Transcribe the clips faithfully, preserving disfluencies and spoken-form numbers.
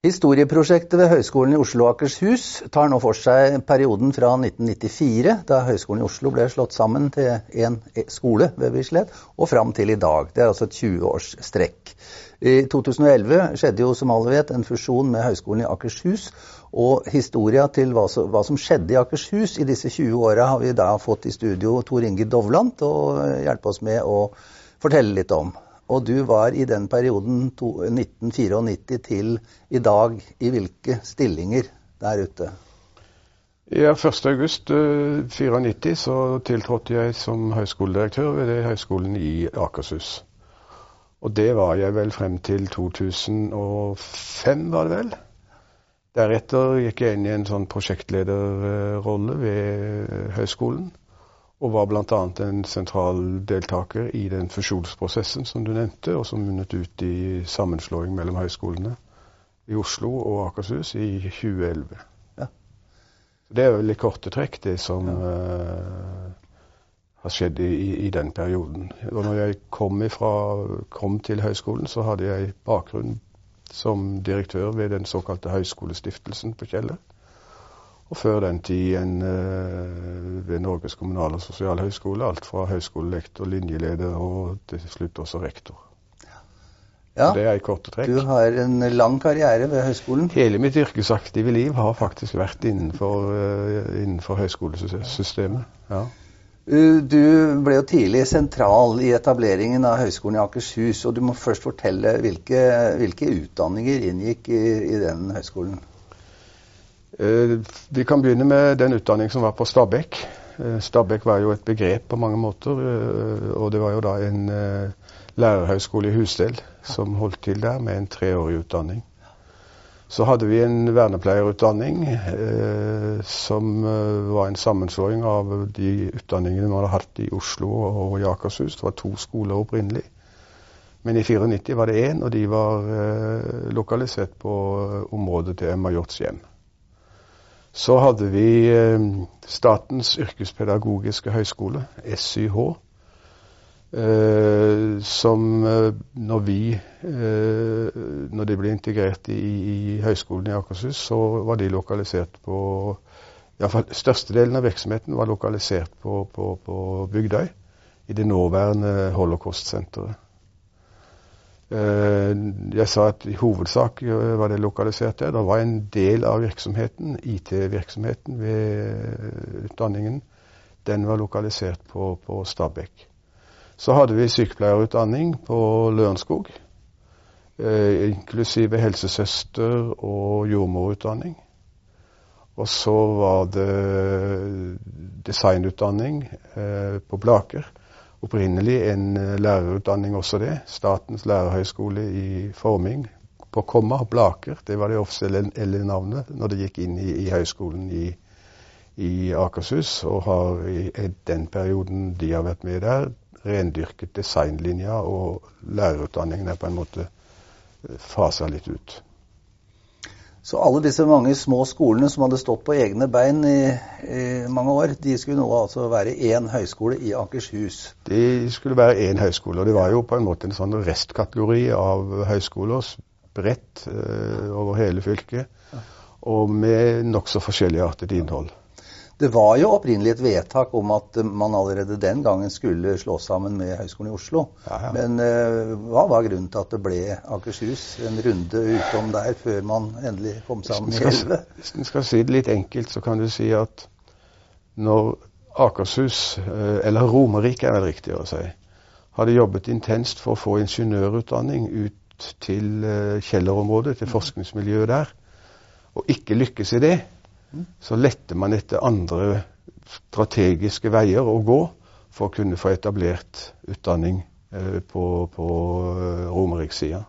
Historieprosjektet ved Høgskolen i Oslo og Akershus tar nå for seg perioden fra nitten nittifire, da Høgskolen i Oslo ble slått sammen til en skole ved Bislett, og fram til i dag. Det er altså et tjue års strekk. I to tusen og elleve skjedde jo, som alle vet, en fusjon med Høgskolen i Akershus, og historia til hva, så, hva som skjedde i Akershus i disse tjue åra har vi da fått i studio Tor Inge Dovland til å hjelpe oss med å fortelle litt om. Og du var i den perioden nitten nittifire til i dag i hvilke stillinger der ute? Ja, første august nittifire så tiltrådte jeg som høyskoledirektør ved Høgskolen i Akershus. Og det var jeg vel frem til to tusen og fem, var det vel. Deretter gikk jeg inn i en sånn prosjektlederrolle ved høyskolen, og var blant annet en sentral deltaker i den fusjonsprosessen som du nevnte, og som munnet ut i sammenslåing mellom høyskolene i Oslo og Akershus i tjue elleve. Ja. Det er vel i korte trekk det som ja. uh, har skjedd i, i den perioden. Og når jeg kom, ifra, kom til høyskolen, så hadde jeg bakgrunn som direktør ved den såkalte Høyskolestiftelsen på Kjeller. Og før den tid en, uh, ved Norges kommunal- og sosialhøyskole, alt fra høyskolelektor, linjeleder og til slutt også rektor. Ja, det er i korte trekk. Du har en lang karriere ved høyskolen. Hele mitt yrkesaktive liv har faktisk vært innenfor, uh, innenfor høyskolesystemet. Ja. Du ble jo tidlig sentral i etableringen av Høgskolen i Akershus, og du må først fortelle hvilke, hvilke utdanninger inngikk i, i den høyskolen. Uh, vi kan begynne med den utdanning som var på Stabekk. Uh, Stabekk var jo et begrep på mange måter, uh, og det var jo da en uh, lærerhøyskole i Husdel som holdt til der med en treårig utdanning. Så hadde vi en vernepleierutdanning uh, som uh, var en sammenslåing av de utdanningene man hadde hatt i Oslo og i Akershus. Det var to skoler opprinnelig. Men i nittifire var det en, og de var uh, lokalisert på området til Emma Hjorts hjem. Så hadde vi eh, Statens yrkespedagogiske høyskole, S Y H, eh, som eh, når vi, eh, når de ble integrert i, i høyskolen i Akershus, så var de lokalisert på, i hvert fall størstedelen av virksomheten var lokalisert på, på, på Bygdøy, i det nåværende Holocaust-senteret. Jeg sa at i hovedsak var det lokalisert der. Det var en del av virksomheten, I T-virksomheten ved utdanningen. Den var lokalisert på, på Stabekk. Så hadde vi sykepleierutdanning på Lørenskog, eh, inklusive helsesøster og jordmorutdanning. Og så var det designutdanning eh, på Blaker. Opprinnelig en lærerutdanning også det, Statens lærerhøyskole i Forming, på Komma, Blaker, det var det offisielle navnet når det gikk inn i, i høyskolen i, i Akershus, og har i, i den perioden de har vært med der, rendyrket designlinja, og lærerutdanningen er på en måte faset litt ut. Så alle disse mange små skolene som hadde stått på egne bein i, i mange år, de skulle nå altså være en høyskole i Akershus? De skulle være en høyskole, og det var jo på en måte en sånn restkategori av høyskoler, bredt uh, over hele fylket, og med nok så forskjelligartet innhold. Det var jo opprinnelig et vedtak om at man allerede den gangen skulle slå sammen med Høgskolen i Oslo. Ja, ja. Men uh, hva var grunnen til at det ble Akershus en runde utom der før man endelig kom sammen i elleve? Hvis du skal si det litt enkelt, så kan du si at når Akershus, uh, eller Romerike er det riktig å si, hadde jobbet intenst for å få ingeniørutdanning ut til uh, Kjellerområdet, til forskningsmiljøet der, og ikke lykkes i det, så letter man etter andre strategiske veier å gå for å kunne få etablert utdanning eh, på, på Romerikssiden.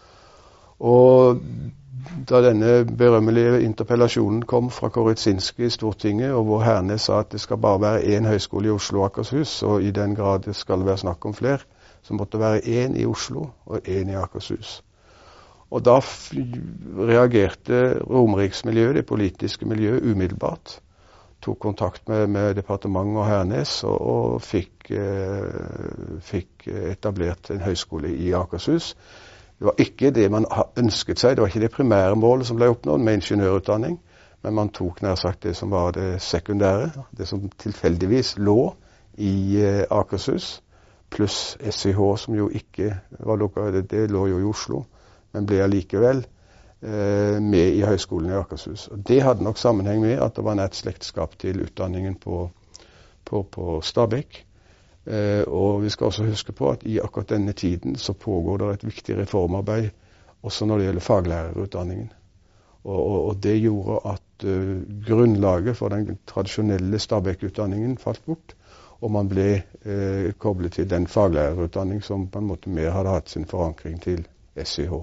Og da denne berømmelige interpellasjonen kom fra Korytsinski i Stortinget, og hvor Hernes sa at det skal bare være en høyskole i Oslo og Akershus, og i den grad det skal være snakk om flere, så måtte det være en i Oslo og en i Akershus. Og da reagerte Romeriksmiljøet, det politiske miljøet, umiddelbart. Tok kontakt med, med departementet og Hernes, og, og fikk, eh, fikk etablert en høyskole i Akershus Det var ikke det man ønsket seg, det var ikke det primære målet som ble oppnådd med ingeniørutdanning, men man tok nær sagt det som var det sekundære, det som tilfeldigvis lå i eh, Akershus, pluss S I H som jo ikke var lukket, det, det lå jo i Oslo, men ble allikevel eh, med i Høgskolen i Akershus. Og det hadde nok sammenheng med at det var nært slektskap til utdanningen på, på, på Stabekk. Eh, og vi skal også huske på at i akkurat denne tiden så pågår det et viktig reformarbeid også når det gjelder faglærerutdanningen. Og, og, og det gjorde at uh, grunnlaget for den tradisjonelle Stabekk-utdanningen falt bort, og man ble uh, koblet til den faglærerutdanning som på en måte mer hadde hatt sin forankring til S I H.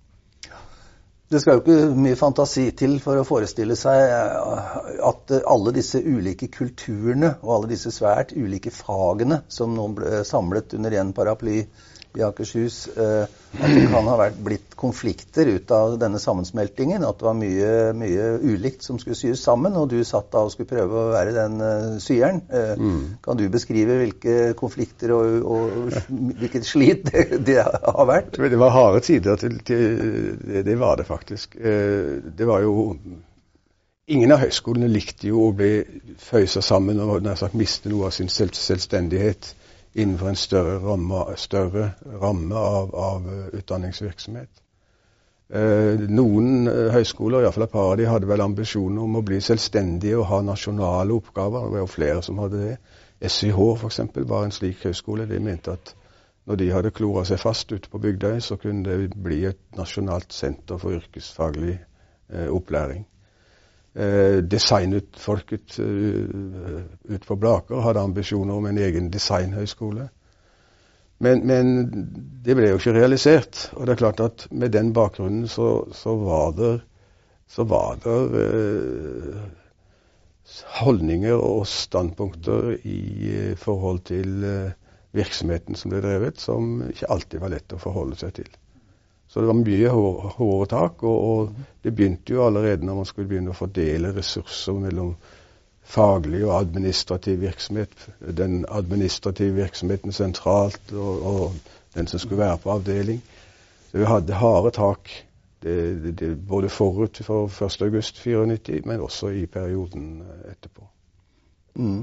Det skal jo ikke mye fantasi til for å forestille seg at alle disse ulike kulturene og alle disse svært ulike fagene som nå ble samlet under en paraply i Akershus, at det kan ha vært blitt konflikter ut av denne sammensmeltingen, at det var mye, mye ulikt som skulle syes sammen, og du satt da og skulle prøve å være den syeren. Mm. Kan du beskrive hvilke konflikter og, og hvilket slit det, det har vært? Det var harde tider til, til det, det var det faktisk. Det var jo ingen av høyskolene likte jo å bli føyset sammen og nær sagt miste noe av sin selv, selvstendighet innenfor en større ramme, større ramme av, av utdanningsvirksomhet. Eh, noen høyskoler, i hvert fall et par av de, hadde vel ambisjoner om å bli selvstendige og ha nasjonale oppgaver. Det var jo flere som hadde det. S I H for eksempel var en slik høyskole. De mente at når de hadde kloret seg fast ute på Bygdøy, så kunne det bli et nasjonalt senter for yrkesfaglig eh, opplæring. Eh, designutfolket uh, ut på Blaker hadde ambisjoner om en egen designhøyskole. Men, men det ble jo ikke realisert. Og det er klart at med den bakgrunnen så, så var det, så var det uh, holdninger og standpunkter i uh, forhold til uh, virksomheten som ble drevet, som ikke alltid var lett å forholde seg til. Så det var mye hårde tak, og, og det begynte jo allerede når man skulle begynne å fordele ressurser mellom faglig og administrativ virksomhet. Den administrative virksomheten sentralt, og, og den som skulle være på avdeling. Så vi hadde harde tak, det, det, det, både forut for første august nittiofire, men også i perioden etterpå. Mm.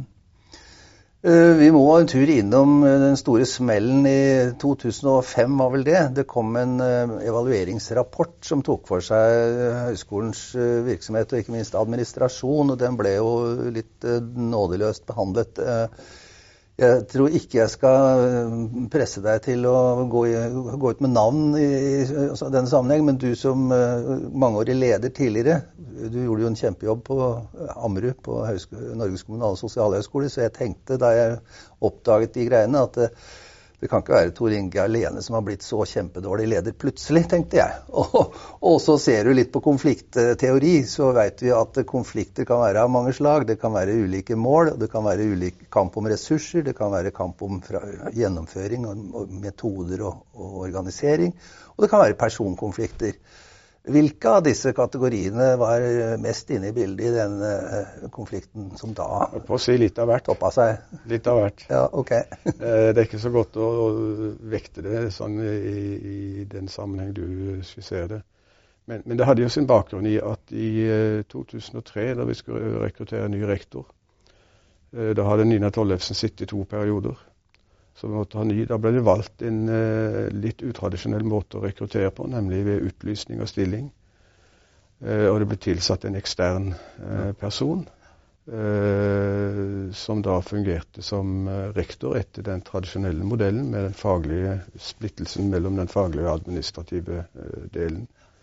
Vi må en tur innom den store smellen i to tusen og fem, var vel det. Det kom en evalueringsrapport som tok for seg høyskolens virksomhet og ikke minst administrasjon, og den ble jo litt nådeløst behandlet. Jeg tror ikke jeg skal presse deg til å gå, i, gå ut med navn i, i denne sammenheng, men du som mangeårig leder tidligere, du gjorde jo en kjempejobb på Ammerud, på Norges kommunale sosialhøyskole, så jeg tenkte da jeg oppdaget de greiene at det, det kan ikke være Tor Inge alene som har blitt så kjempedårlig leder plutselig, tenkte jeg. Og, og så ser du litt på konfliktteori, så vet vi at konflikter kan være av mange slag. Det kan være ulike mål, det kan være ulik kamp om ressurser, det kan være kamp om fra, gjennomføring og, og metoder og, og organisering, og det kan være personkonflikter. Hvilke av disse kategoriene var mest inne i bildet i den uh, konflikten som da på å si litt av hvert. Toppet seg? Litt av hvert. Ja, ok. Det er ikke så godt å, å vekte det sånn i, i den sammenheng du skisserer det. Men, men det hadde jo sin bakgrunn i at i uh, to tusen og tre, da vi skulle rekruttere ny rektor, uh, da hadde Nina Tollefsen sittet i to perioder. Så vi måtte ha ny. Da ble det valgt en uh, litt utradisjonell måte å rekruttere på, nemlig ved utlysning av stilling. Uh, og det ble tilsatt en ekstern uh, person, uh, som da fungerte som uh, rektor etter den tradisjonelle modellen, med den faglige splittelsen mellom den faglige og administrative uh, delen.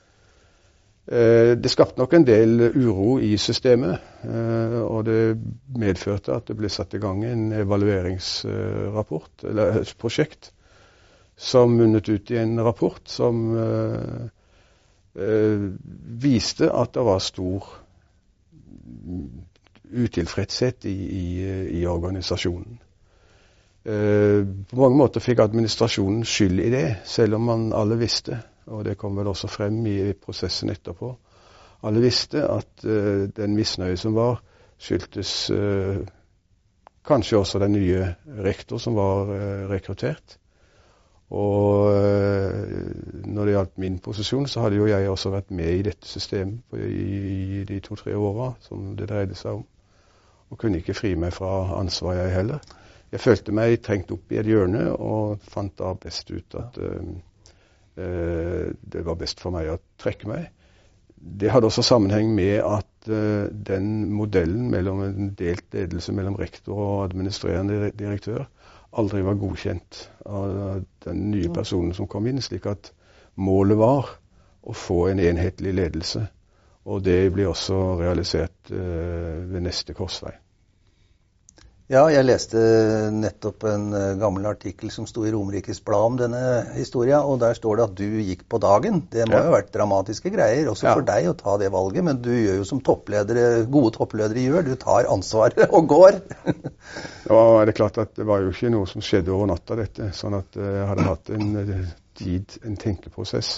Det skapte nok en del uro i systemet, og det medførte at det ble satt i gang en evalueringsrapport, eller et prosjekt, som munnet ut i en rapport som viste at det var stor utilfredshet i, i, i organisasjonen. På mange måter fikk administrasjonen skyld i det, selv om man alle visste, og det kom vel også frem i prosessen etterpå. Alle visste at uh, den misnøye som var, skyldtes uh, kanskje også den nye rektor som var uh, rekruttert. Og når det gjaldt min posisjon, så hadde jo jeg også vært med i dette systemet i, i de to-tre åra som det dreide seg om. Og kunne ikke fri meg fra ansvar, jeg heller. Jeg følte meg trengt opp i et hjørne, og fant da best ut at uh, uh, det var best for meg å trekke meg. Det hadde også sammenheng med at uh, den modellen mellom en delt ledelse mellom rektor og administrerende direktør aldri var godkjent av den nye personen som kom inn, slik at målet var å få en enhetlig ledelse. Og det blir også realisert uh, ved neste korsvei. Ja, jeg leste nettopp en gammel artikkel som sto i Romerikes Blad om denne historien, og der står det at du gikk på dagen. Det må ja. jo ha vært dramatiske greier, også ja. for deg å ta det valget, men du gjør jo som toppledere, gode toppledere gjør, du tar ansvaret og går. Ja, det er klart at det var jo ikke noe som skjedde over natta dette, sånn at jeg hadde hatt en tid, en tenkeprosess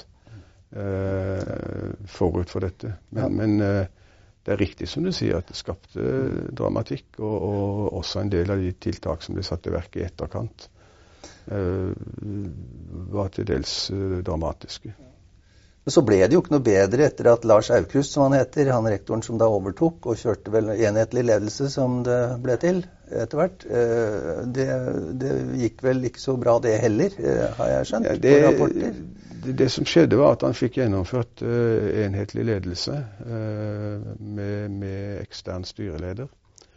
eh, forut for dette. Men, ja. men eh, det er riktig som du sier at det skapte dramatikk, og, og også en del av de tiltak som ble satt i verk i etterkant eh, var til dels eh, dramatiske. Men så ble det jo ikke noe bedre etter at Lars Aukrust, som han heter, han rektoren som da overtok og kjørte vel enhetlig ledelse som det ble til etter hvert. Eh, det, det gikk vel ikke så bra det heller, eh, har jeg skjønt, ja, det, på rapporter. Det, det som skjedde var at han fikk gjennomført uh, enhetlig ledelse uh, med, med ekstern styreleder.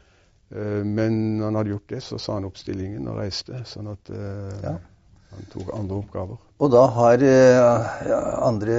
Uh, men når han hadde gjort det, så sa han opp stillingen og reiste, sånn at uh, ja. han tok andre oppgaver. Og da har uh, andre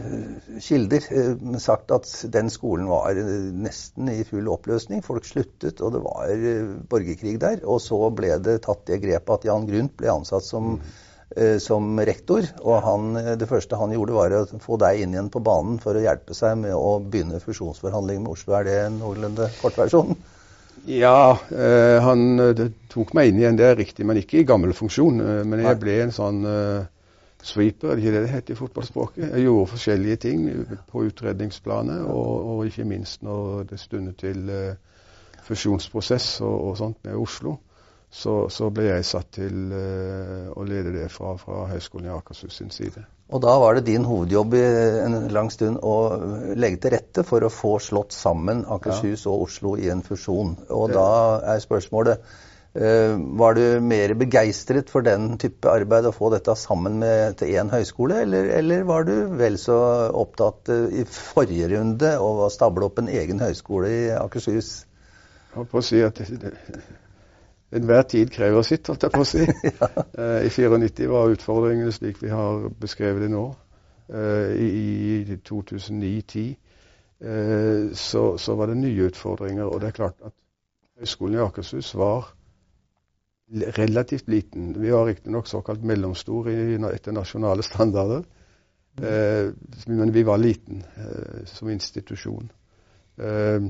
kilder uh, sagt at den skolen var uh, nesten i full oppløsning. Folk sluttet, og det var uh, borgerkrig der. Og så ble det tatt det grepet at Jan Grundt ble ansatt som mm. som rektor, og han, det første han gjorde var å få deg inn igjen på banen for å hjelpe seg med å begynne fusjonsforhandlinger med Oslo. Er det en noenlunde kortversjon? Ja, eh, han det tok meg inn igjen, det er riktig, men ikke i gammel funksjon. Eh, men jeg ble en sånn eh, sweeper, er det ikke det det heter i fotballspråket? Jeg gjorde forskjellige ting på utredningsplanet, og, og ikke minst når det stundet til eh, fusjonsprosess og, og sånt med Oslo. Så, så ble jeg satt til uh, å lede det fra, fra Høgskolen i Akershus sin side. Og da var det din hovedjobb i en lang stund å legge til rette for å få slått sammen Akershus ja. og Oslo i en fusjon. Og det. Da er spørsmålet, uh, var du mer begeistret for den type arbeid å få dette sammen med, til en høyskole, eller, eller var du vel så opptatt uh, i forrige runde å stable opp en egen høyskole i Akershus? Jeg holdt på å si at det, det enhver tid krever sitt, holdt jeg på å si. ja. uh, I nittito var utfordringene slik vi har beskrevet det nå. Uh, I i to tusen ni til ti uh, så, så var det nye utfordringer, og det er klart at Høgskolen i Akershus var relativt liten. Vi var riktig nok såkalt mellomstor i, etter nasjonale standarder, uh, men vi var liten uh, som institusjon. Uh,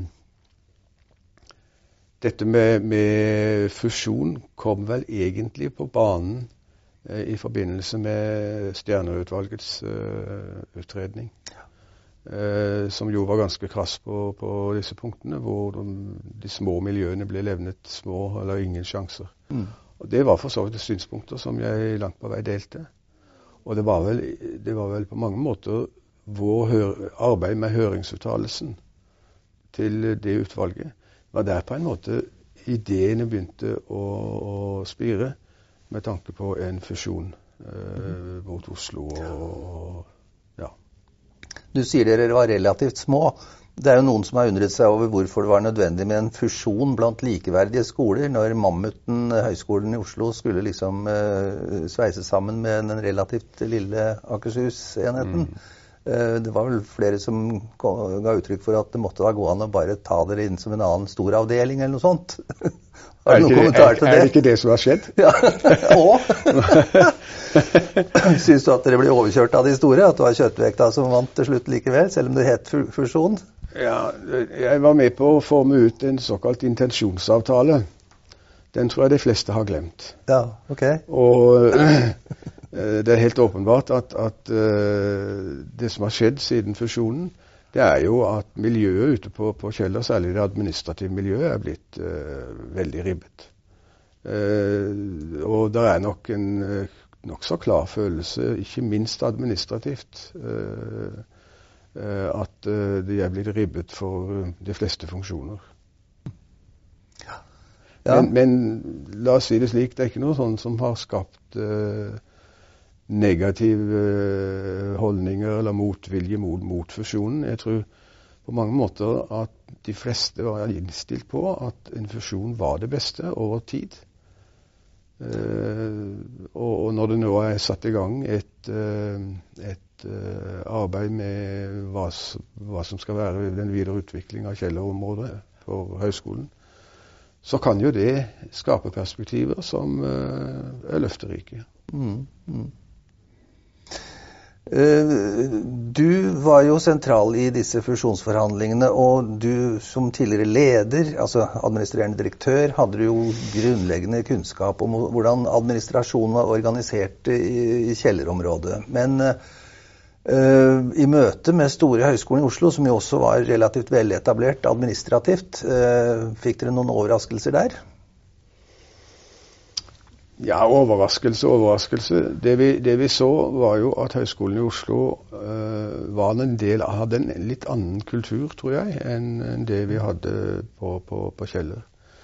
Dette med, med fusjon kom vel egentlig på banen eh, i forbindelse med Stjerneutvalgets eh, utredning, eh, som jo var ganske krass på, på disse punktene, hvor de, de små miljøene ble levnet små eller ingen sjanser. Mm. Og det var for så vidt synspunkter som jeg langt på vei delte. Og det var vel, det var vel på mange måter vår hør, arbeid med høringsuttalelsen til det utvalget. Det var der på en måte ideene begynte å, å spire med tanke på en fusjon eh, mot Oslo. Og, og, ja. Du sier dere var relativt små. Det er jo noen som har undret seg over hvorfor det var nødvendig med en fusjon blant likeverdige skoler, når mammuten Høgskolen i Oslo skulle liksom eh, sveise sammen med den relativt lille Akershus-enheten. Mm. Det var vel flere som ga uttrykk for at det måtte da gå an å bare ta dere inn som en annen stor avdeling eller noe sånt. Har du noen kommentar til det? Er det ikke det som har skjedd? Ja, og? Synes du at dere ble overkjørt av de store? At det var kjøttvekta som vant til slutt likevel, selv om det het fusjon? Ja, jeg var med på å forme ut en såkalt intensjonsavtale. Den tror jeg de fleste har glemt. Ja, ok. Og det er helt åpenbart at, at uh, det som har skjedd siden fusjonen, det er jo at miljøet ute på, på Kjeller, særlig det administrative miljøet, er blitt uh, veldig ribbet. Uh, og det er nok en, uh, nokså klar følelse, ikke minst administrativt, uh, uh, at uh, de er blitt ribbet for uh, de fleste funksjoner. Ja. Men, men la oss si det slik, det er ikke noe sånn som har skapt uh, negative uh, holdninger eller motvilje mot, mot fusjonen. Jeg tror på mange måter at de fleste var innstilt på at en fusjon var det beste over tid. Uh, og, og når det nå er satt i gang et, uh, et uh, arbeid med hva, hva som skal være den videre utvikling av Kjeller-området for høyskolen, så kan jo det skape perspektiver som uh, er løfterike. Mm, mm. Du var jo sentral i disse fusjonsforhandlingene, og du som tidligere leder, altså administrerende direktør, hadde du jo grunnleggende kunnskap om hvordan administrasjonen var organisert i, i Kjeller-området. Men uh, i møte med Store høgskolen i Oslo, som jo også var relativt veletablert administrativt, uh, fikk dere noen overraskelser der? Ja, overraskelse, overraskelse. Det vi, det vi så var jo at Høgskolen i Oslo uh, var en del av en litt annen kultur, tror jeg, enn, enn det vi hadde på, på, på Kjeller.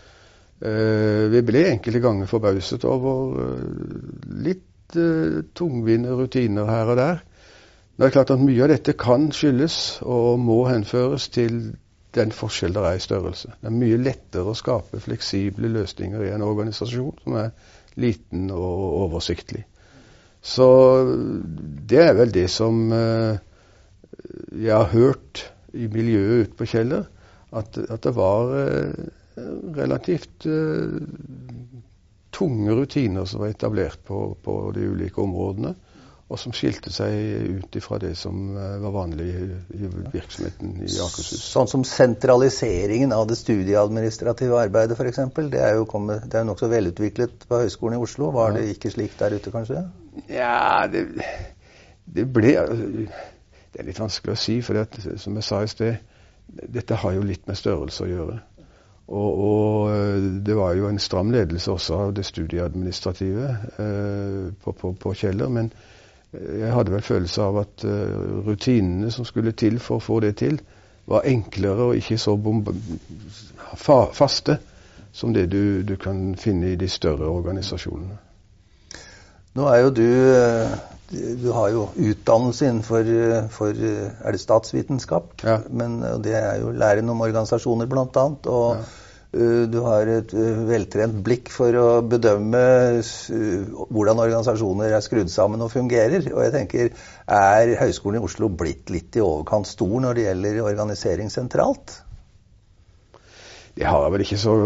Uh, vi ble enkelte ganger forbauset over uh, litt uh, tungvinte rutiner her og der. Det er klart at mye av dette kan skyldes og må henføres til den forskjell der er i størrelse. Det er mye lettere å skape fleksible løsninger i en organisasjon som er liten og oversiktlig. Så det er vel det som uh, jeg har hørt i miljøet ute på Kjeller, at, at det var uh, relativt uh, tunge rutiner som var etablert på, på de ulike områdene, og som skilte seg ut ifra det som var vanlig i, i virksomheten i Akershus. Sånn som sentraliseringen av det studieadministrative arbeidet, for eksempel, det er jo kommet, det er nok så velutviklet på Høgskolen i Oslo. Var det ikke slik der ute, kanskje? Ja, det, det ble... Det er litt vanskelig å si, for det, som jeg sa i sted, dette har jo litt med størrelse å gjøre. Og, og det var jo en stram ledelse også av det studieadministrative eh, på, på, på Kjeller, men jeg hadde vel følelse av at uh, rutinene som skulle til for å få det til, var enklere og ikke så fa faste som det du, du kan finne i de større organisasjonene. Nå er jo du, du har jo utdannelse innenfor for, er det statsvitenskap, ja. Men det er jo læren om organisasjoner blant annet, og ja. Du har et veltrent blikk for å bedømme hvordan organisasjoner er skrudd sammen og fungerer. Og jeg tenker, er Høgskolen i Oslo blitt litt i overkant stor når det gjelder organisering sentralt? Det har jeg vel ikke så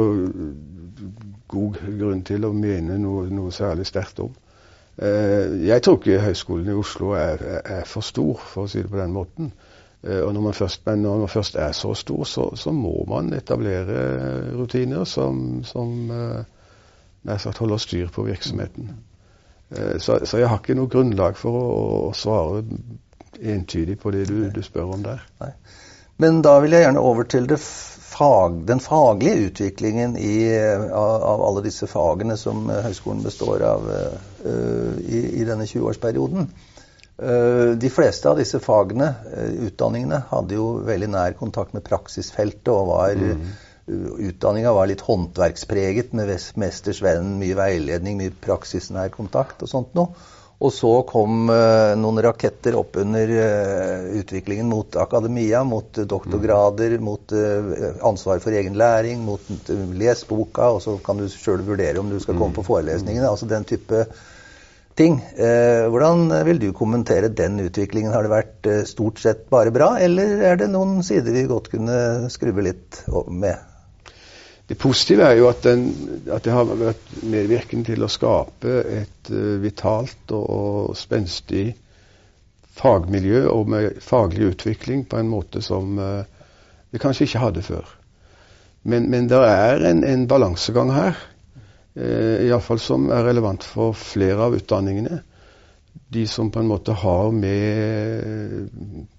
god grunn til å mene noe, noe særlig sterkt om. Jeg tror ikke Høgskolen i Oslo er, er for stor, for å si det på den måten. Og når man først, men når man først er så stor, så, så må man etablere rutiner som, som nær sagt holder styr på virksomheten. Så, så jeg har ikke noe grunnlag for å, å svare entydig på det du, du spør om der. Nei. Men da vil jeg gjerne over til det fag, den faglige utviklingen i, av, av alle disse fagene som høyskolen består av uh, i, i denne tjue-årsperioden. De fleste av disse fagene, utdanningene, hadde jo veldig nær kontakt med praksisfeltet, og var, mm. utdanningen var litt håndverkspreget med mestersvenn, mye veiledning, mye praksisnær kontakt og sånt noe. Og så kom uh, noen raketter opp under uh, utviklingen mot akademia, mot uh, doktorgrader, mm. mot uh, ansvar for egen læring, mot uh, lesboka, og så kan du selv vurdere om du skal komme på forelesningene, altså den type ting. Eh, hvordan vil du kommentere den utviklingen? Har det vært eh, stort sett bare bra, eller er det noen sider vi godt kunne skrubbe litt med? Det positive er jo at, den, at det har vært medvirkende til å skape et uh, vitalt og, og spenstig fagmiljø og med faglig utvikling på en måte som uh, vi kanskje ikke hadde før. Men, men det er en, en balansegang her, i alle fall som er relevant for flere av utdanningene. De som på en måte har med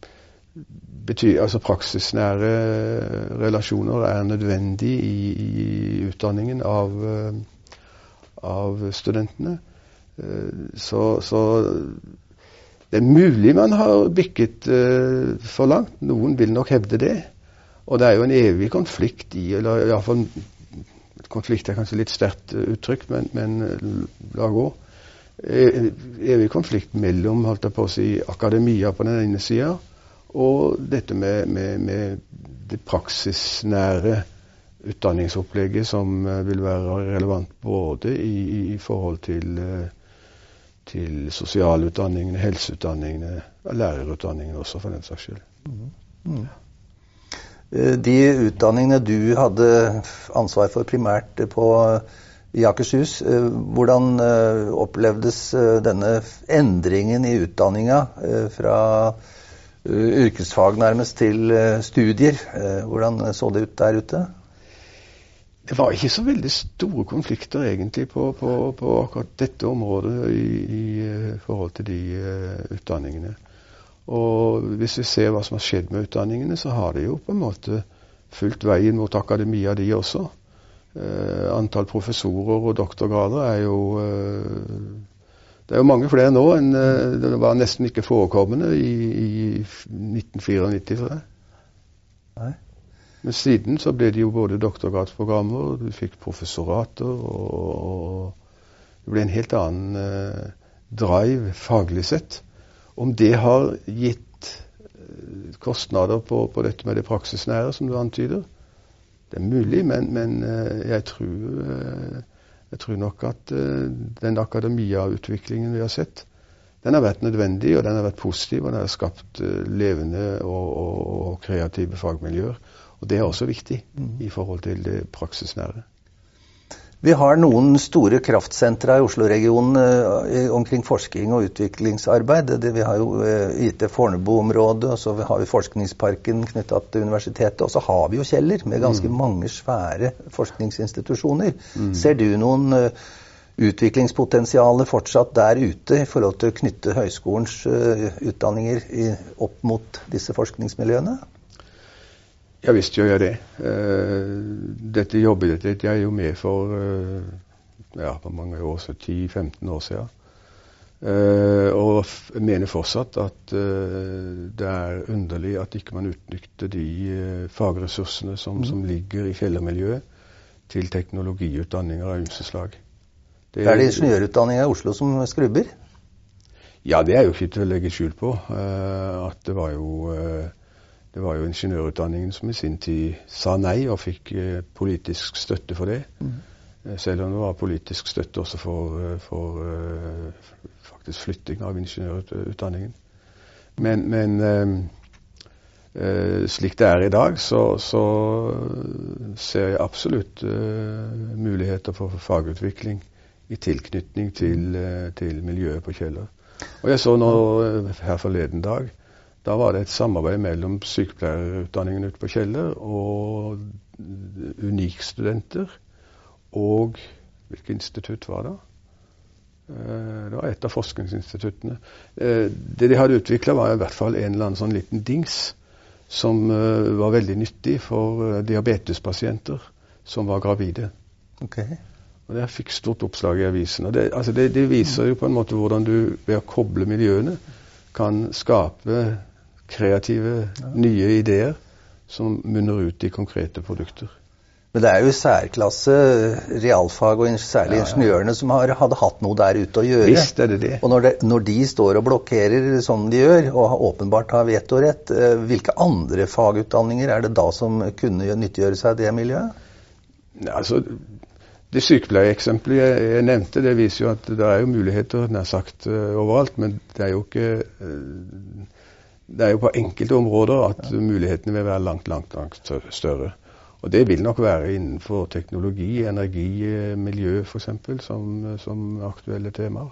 betyr, altså praksisnære relasjoner er nødvendig i, i utdanningen av, av studentene. Så, så det er mulig man har bikket for langt. Noen vil nok hevde det. Og det er jo en evig konflikt i, eller i hvert fall konflikt er kanskje litt sterkt uttrykk, men, men la gå. Evig konflikt mellom, holdt jeg på å si, akademia på den ene siden, og dette med, med, med det praksisnære utdanningsopplegget som vil være relevant både i, i forhold til, til sosialutdanningene, helseutdanningene, lærerutdanningene også for den saks skyld. Mm. Mm. De utdanningene du hadde ansvar for primært på i Akershus, hvordan opplevdes denne endringen i utdanninga fra yrkesfag nærmest til studier? Hvordan så det ut der ute? Det var ikke så veldig store konflikter egentlig på, på, på akkurat dette området i, i forhold til de utdanningene. Og hvis vi ser hva som har skjedd med utdanningene, så har det jo på en måte fulgt veien mot akademia de også. Uh, antall professorer og doktorgrader er jo uh, det er jo mange flere nå enn uh, det var nesten ikke forekommende i, i nitten nittito-fire, tror jeg. Nei. Men siden så ble det jo både doktorgradsprogrammer, du fikk professorater, og, og det ble en helt annen uh, drive faglig sett. Om det har gitt uh, kostnader på, på dette med det praksisnære som du antyder, det er mulig, men, men jeg, tror, jeg tror nok at den akademia-utviklingen vi har sett, den har vært nødvendig, og den har vært positiv, og den har skapt levende og, og, og kreative fagmiljøer. Og det er også viktig mm. i forhold til det praksisnære. Vi har noen store kraftsentre i Oslo-regionen eh, omkring forskning og utviklingsarbeid. Det, vi har jo eh, I T Fornebu-området, og så har vi forskningsparken knyttet til universitetet, og så har vi jo Kjeller med ganske mm. mange svære forskningsinstitusjoner. Mm. Ser du noen eh, utviklingspotensiale fortsatt der ute i forhold til å knytte høyskolens eh, utdanninger i, opp mot disse forskningsmiljøene? Ja, visst gjør jeg det. Uh, dette jobbet jeg er jo med for uh, ja, for mange år siden, ti til femten år siden. Uh, og jeg mener fortsatt at uh, det er underlig at ikke man utnytter de uh, fagressursene som, mm. som ligger i Kjellermiljøet til teknologiutdanninger av ymse slag. Det er det ingeniørutdanninger i Oslo som skrubber? Ja, det er jo ikke til å legge skjul på. Uh, at det var jo... Uh, Det var jo ingeniørutdanningen som i sin tid sa nei og fikk eh, politisk støtte for det. Mm. Eh, selv om det var politisk støtte også for, for eh, faktisk flytting av ingeniørutdanningen. Men, men eh, eh, slik det er i dag, så, så ser jeg absolutt eh, muligheter for fagutvikling i tilknytning til, eh, til miljøet på Kjeller. Og jeg så nå eh, her forleden dag, da var det et samarbeid mellom sykepleierutdanningen ute på Kjeller og unikstudenter og hvilket institutt var det? Det var et av forskningsinstituttene. Det de hadde utviklet var i hvert fall en eller annen sånn liten dings som var veldig nyttig for diabetespasienter som var gravide. Okay. Og det fikk stort oppslag i avisen. Og det, altså det, det viser jo på en måte hvordan du ved å koble miljøene kan skape kreative, ja. nye ideer som munner ut i konkrete produkter. Men det er jo særklasse realfag og særlig ja, ja. ingeniørene som har, hadde hatt noe der ute å gjøre. Visst er det det. Og når, det, når de står og blokkerer som de gjør, og åpenbart har vetorett, hvilke andre fagutdanninger er det da som kunne nyttiggjøre seg det miljøet? Ja, altså, det sykepleieeksempelet jeg, jeg nevnte, det viser jo at det er jo muligheter nær sagt uh, overalt, men det er jo ikke... Uh, Det er jo på enkelte områder at ja. mulighetene vil være langt, langt, langt større. Og det vil nok være innenfor teknologi, energi, miljø for eksempel, som, som aktuelle temaer.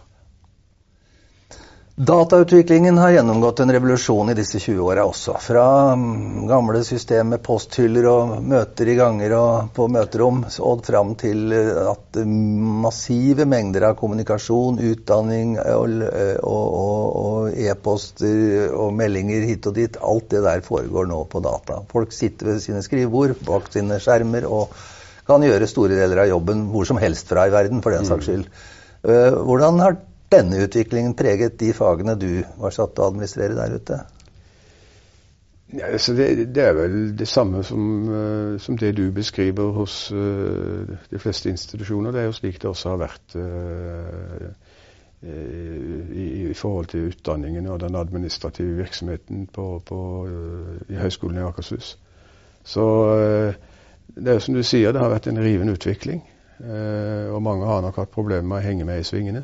Datautviklingen har gjennomgått en revolusjon i disse tjue årene også. Fra gamle system med posthyller og møter i ganger og på møterom, og fram til at massive mengder av kommunikasjon, utdanning og, og, og, og e-poster og meldinger hit og dit, alt det der foregår nå på data. Folk sitter ved sine skrivebord, bak sine skjermer, og kan gjøre store deler av jobben hvor som helst fra i verden, for den saks skyld. Hvordan har denne utviklingen preget de fagene du var satt til å administrere der ute? Ja, altså det, det er vel det samme som, uh, som det du beskriver hos uh, de fleste institusjoner. Det er jo slik det også har vært uh, i, i forhold til utdanningen og den administrative virksomheten på, på, uh, i Høgskolen i Akershus. Så uh, det er jo som du sier, det har vært en rivende utvikling, uh, og mange har nok hatt problemer med å henge med i svingene.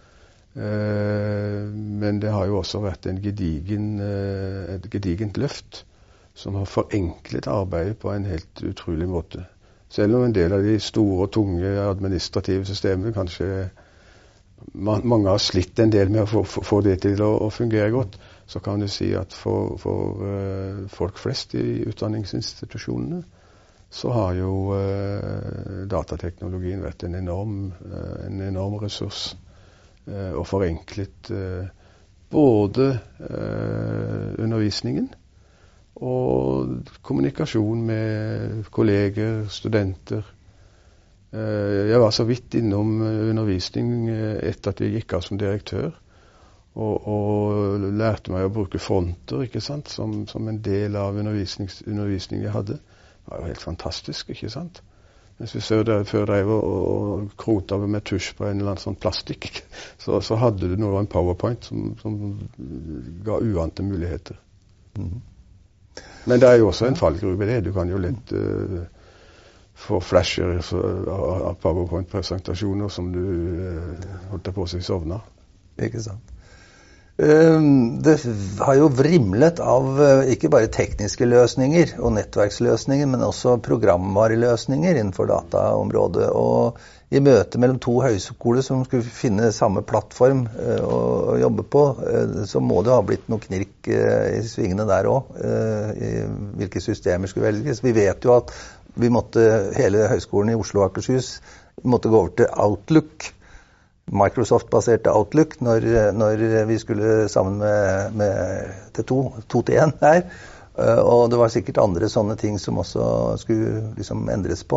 Uh, men det har jo også vært en gedigen, uh, et gedigent løft som har forenklet arbeidet på en helt utrolig måte. Selv om en del av de store og tunge administrative systemene kanskje man, mange har slitt en del med å få, få det til å, å fungere godt, så kan du si at for, for uh, folk flest i utdanningsinstitusjonene så har jo uh, datateknologien vært en enorm, uh, en enorm ressurs. Uh, og forenklet uh, både uh, undervisningen og kommunikasjon med kolleger, studenter. Uh, jeg var så vidt innom undervisning uh, etter at jeg gikk av som direktør, og, og lærte meg å bruke fonter, ikke sant, som, som en del av undervisningen jeg hadde. Det var jo helt fantastisk, ikke sant? Mens vi før drev og, og krota med tusj på en eller annen sånn plastikk, så, så hadde du noe av en PowerPoint som, som ga uante muligheter. Mm. Men det er jo også en fallgruve det. Du kan jo lett uh, få flasher av PowerPoint-presentasjoner som du uh, holdt deg på seg sovna. Ikke sant. Det har jo vrimlet av ikke bare tekniske løsninger og nettverksløsninger, men også programvareløsninger innenfor dataområdet. Og i møte mellom to høyskoler som skulle finne samme plattform å jobbe på, så må det ha blitt noe knirk i svingene der også, i hvilke systemer skulle velges. Vi vet jo at vi måtte, hele høyskolen i Oslo og Akershus måtte gå over til Outlook, Microsoft-baserte Outlook, når, når vi skulle sammen med, med T to, to til én her. Og det var sikkert andre sånne ting som også skulle liksom endres på.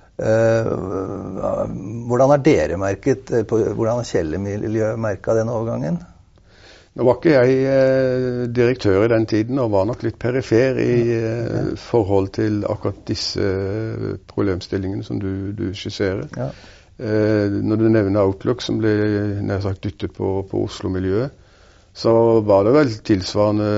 Hvordan har dere merket, hvordan har Kjelle-miljøet merket den overgangen? Nå var ikke jeg direktør i den tiden, og var nok litt perifer i okay. forhold til akkurat disse problemstillingene som du, du skisserer. Ja. Eh, når du nevner Outlook, som ble nær sagt dyttet på, på Oslo-miljøet, så var det vel tilsvarende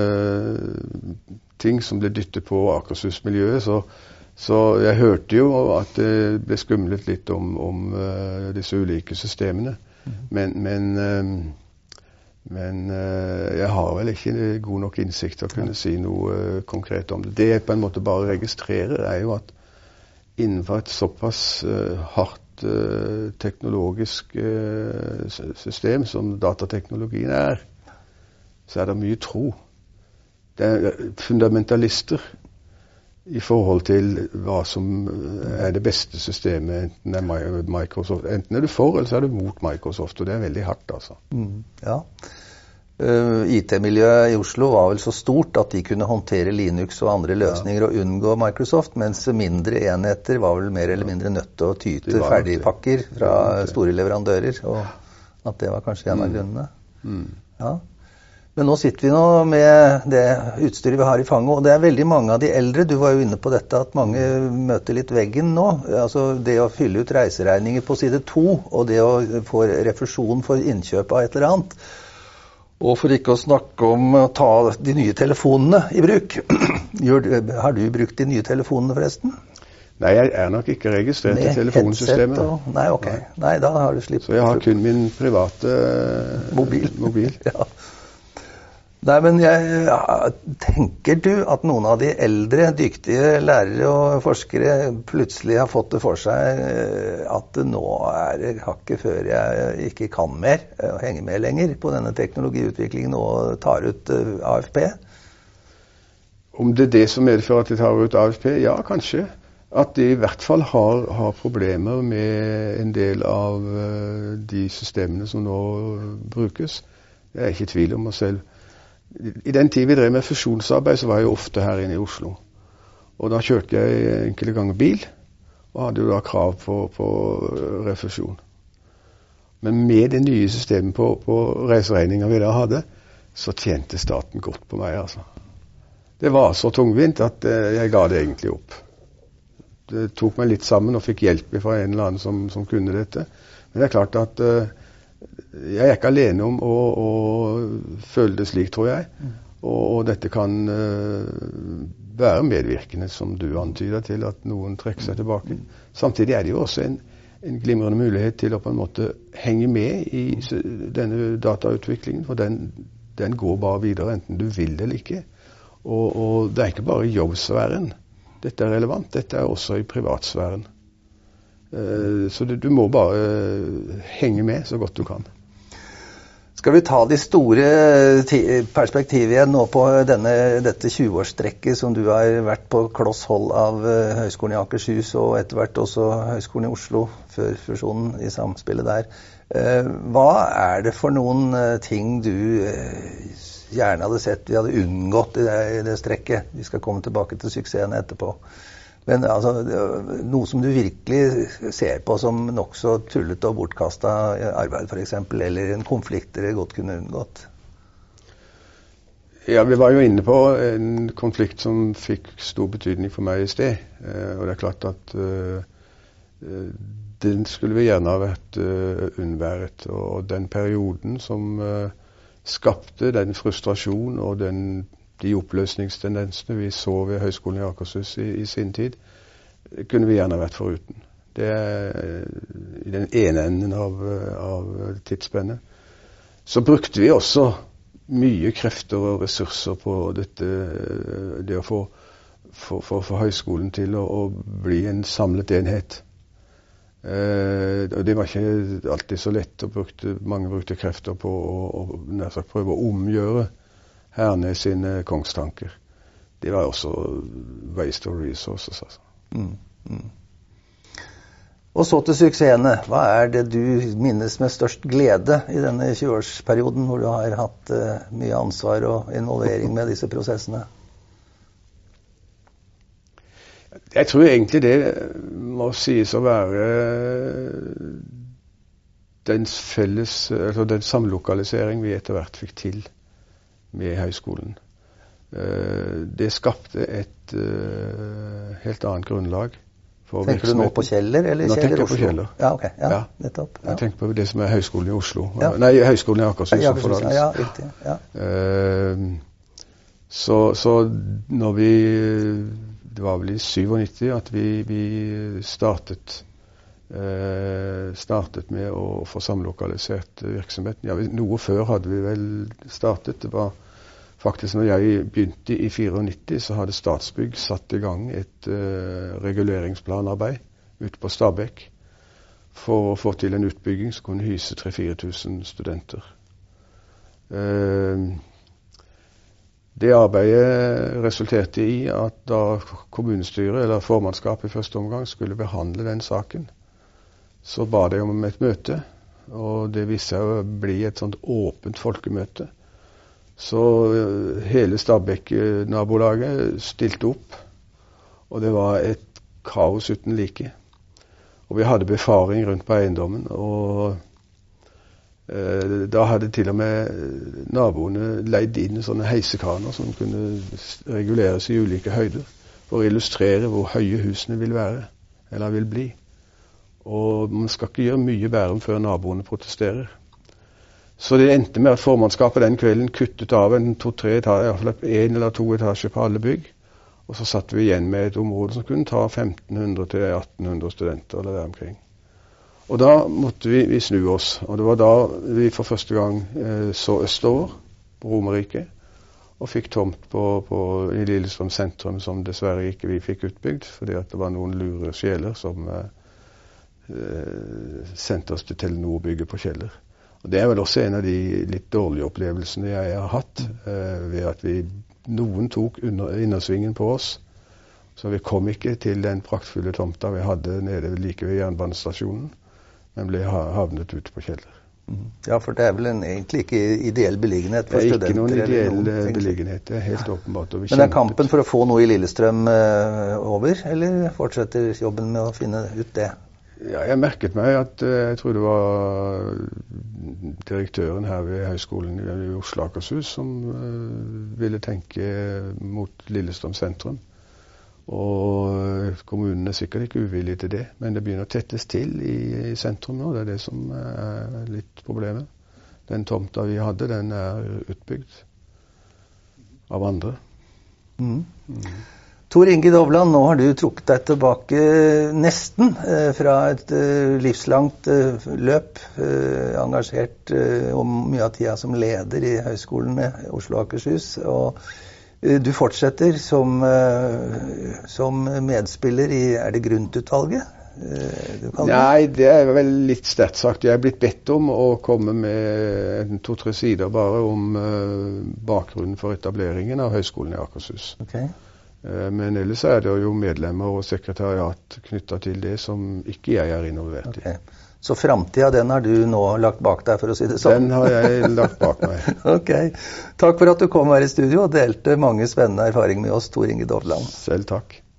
ting som ble dyttet på Akershus-miljøet. Så, så jeg hørte jo at det ble skumlet litt om, om uh, disse ulike systemene. Mm. Men, men, uh, men uh, jeg har vel ikke god nok innsikt til å kunne si noe uh, konkret om det. Det jeg på en måte bare registrerer er jo at innenfor et såpass uh, hardt teknologisk system som datateknologien er, så er det mye tro. Det er fundamentalister i forhold til hva som er det beste systemet, enten er Microsoft, enten er du for eller så er du mot Microsoft, og det er veldig hardt, altså. Mm, ja. Uh, I T-miljøet i Oslo var vel så stort at de kunne håndtere Linux og andre løsninger ja. Og unngå Microsoft, mens mindre enheter var vel mer eller mindre nødt til å tyte ferdigpakker fra store leverandører, og at det var kanskje en av grunnene. Mm. Ja. Men nå sitter vi nå med det utstyret vi har i fanget, og det er veldig mange av de eldre. Du var jo inne på dette at mange møter litt veggen nå. Altså det å fylle ut reiseregninger på side to, og det å få refusjon for innkjøp av et eller annet. Og for ikke å snakke om å ta de nye telefonene i bruk. Har du brukt de nye telefonene forresten? Nei, jeg er nok ikke registrert med i telefonsystemet. Og, nei, ok. Nei. nei, da har du slippet. Så jeg har kun min private mobil. mobil. Ja. Nei, men jeg ja, tenker du at noen av de eldre, dyktige lærere og forskere plutselig har fått det for seg at det nå er det hakket før jeg ikke kan mer, og henger med lenger på denne teknologiutviklingen og tar ut A F P? Om det er det som medfører at de tar ut A F P? Ja, kanskje. At de i hvert fall har, har problemer med en del av de systemene som nå brukes. Det er ikke i tvil om meg selv. I den tid vi drev med fusjonsarbeid, så var jeg jo ofte her inne i Oslo. Og da kjørte jeg enkelte ganger bil, og hadde jo da krav på, på refusjon. Men med det nye systemet på, på reiseregninger vi da hadde, så tjente staten godt på meg, altså. Det var så tungvint at eh, jeg ga det egentlig opp. Det tok meg litt sammen og fikk hjelp fra en eller annen som, som kunne dette. Men det er klart at eh, jeg er ikke alene om å, å føle det slik, tror jeg. Mm. Og, og dette kan eh, være medvirkende, som du antyder, til at noen trekker seg tilbake. Mm. Samtidig er det jo også en, en glimrende mulighet til å på en måte henge med i denne datautviklingen, for den, den går bare videre, enten du vil det eller ikke. Og, og det er ikke bare i jobbsfæren dette er relevant, dette er også i privatsfæren. Uh, så du, du må bare uh, henge med så godt du kan. Skal vi ta de store perspektivet igjen nå på denne, dette tjue-årstrekket som du har vært på kloss hold av uh, Høgskolen i Akershus og etter hvert også Høgskolen i Oslo før fusjonen i samspillet der. Uh, hva er det for noen uh, ting du uh, gjerne hadde sett vi hadde unngått i det, i det strekket? Vi skal komme tilbake til suksessen etterpå. Men altså, noe som du virkelig ser på som nok så tullete og bortkastet arbeid for eksempel, eller en konflikt dere godt kunne unngått? Ja, vi var jo inne på en konflikt som fikk stor betydning for meg i sted. Eh, og det er klart at eh, den skulle vi gjerne ha vært eh, unnværet. Og den perioden som eh, skapte den frustrasjon og den, de oppløsningstendensene vi så ved Høgskolen i Akershus i, i sin tid, kunne vi gjerne vært foruten. Det er i den ene enden av, av tidsspennet. Så brukte vi også mye krefter og ressurser på dette, det å få, få, få, få høyskolen til å, å bli en samlet enhet. Uh, og det var ikke alltid så lett, og brukte, mange brukte krefter på å, å, å prøve å omgjøre Hernes sine kongstanker. Det var også waste of resources. Altså. Mm, mm. Og så til suksessene. Hva er det du minnes med størst glede i denne tjue-årsperioden, hvor du har hatt uh, mye ansvar og involvering med disse prosessene? Jeg tror egentlig det må sies å være den felles, altså den samlokalisering vi etter hvert fikk til med høyskolen. Det skapte et helt annet grunnlag for virksomheten. Tenker du nå på Kjeller eller Kjeller Oslo? Nå tenker jeg på Kjeller. Ja, ok. Ja, ja. nettopp. Ja. Jeg tenker på det som er Høgskolen i Oslo. Ja. Nei, Høgskolen i Akershus. Ja, Akershus. Ja, riktig. Ja. Uh, så, så når vi... Det var vel i syttisju at vi, vi startet, eh, startet med å få samlokalisert virksomheten. Ja, noe før hadde vi vel startet. Det var faktisk når jeg begynte i nittifire, så hadde Statsbygg satt i gang et eh, reguleringsplanarbeid ute på Stabekk for å få til en utbygging som kunne hyse tre til fire tusen studenter. Eh, Det arbeidet resulterte i at da kommunestyret, eller formannskapet i første omgang, skulle behandle den saken, så ba de om et møte, og det viste seg å bli et sånt åpent folkemøte. Så hele Stabekk-nabolaget stilte opp, og det var et kaos uten like. Og vi hadde befaring rundt på eiendommen, og da hadde til og med naboene leid inn sånne heisekaner som kunne reguleres i ulike høyder for å illustrere hvor høye husene vil være, eller vil bli. Og man skal ikke gjøre mye bærum før naboene protesterer. Så det endte med at formannskapet den kvelden kuttet av en to-tre etasjer, i hvert fall en eller to etasjer på alle bygg, og så satt vi igjen med et område som kunne ta femten hundre til atten hundre studenter eller der omkring. Og da måtte vi, vi snu oss, og det var da vi for første gang eh, så østover på Romerike, og fikk tomt på, på, i Lillestrøm sentrum, som dessverre ikke vi fikk utbygd, fordi at det var noen lure sjeler som eh, sendte oss til Telenor-bygget på Kjeller. Og det er vel også en av de litt dårlige opplevelsene jeg har hatt, eh, ved at vi, noen tok under, innersvingen på oss, så vi kom ikke til den praktfulle tomta vi hadde nede like ved jernbanestasjonen, men ble havnet ute på Kjeller. Ja, for det er vel en, egentlig ikke ideell beliggenhet for studenter? Det er ikke noen ideell beliggenhet, det er helt åpenbart. Men er kampen for å få noe i Lillestrøm uh, over, eller fortsetter jobben med å finne ut det? Ja, jeg merket meg at jeg tror det var direktøren her ved Høgskolen i Oslo Akershus som ville tenke mot Lillestrøm sentrum. Og kommunen er sikkert ikke uvillig til det, men det begynner å tettes til i, i sentrum nå. Det er det som er litt problemet. Den tomta vi hadde, den er utbygd av andre. Mm. Mm. Tor Inge Dovland, nå har du trukket deg tilbake nesten eh, fra et eh, livslangt eh, løp, eh, engasjert eh, om mye av tida som leder i Høgskolen i Oslo Akershus, og eh, du fortsetter som, eh, som medspiller i, er det Grundt-utvalget? Eh, Nei, det er vel litt sterkt sagt. Jeg er blitt bedt om å komme med to-tre sider bare om eh, bakgrunnen for etableringen av Høgskolen i Akershus. Okay. Men ellers er det jo medlemmer og sekretariat knyttet til det som ikke jeg er involvert i. Okay. Så fremtiden, den har du nå lagt bak deg, for å si det sånn? Den har jeg lagt bak meg. Ok. Takk for at du kom her i studio og delte mange spennende erfaringer med oss, Tor Inge Dovland. Selv takk.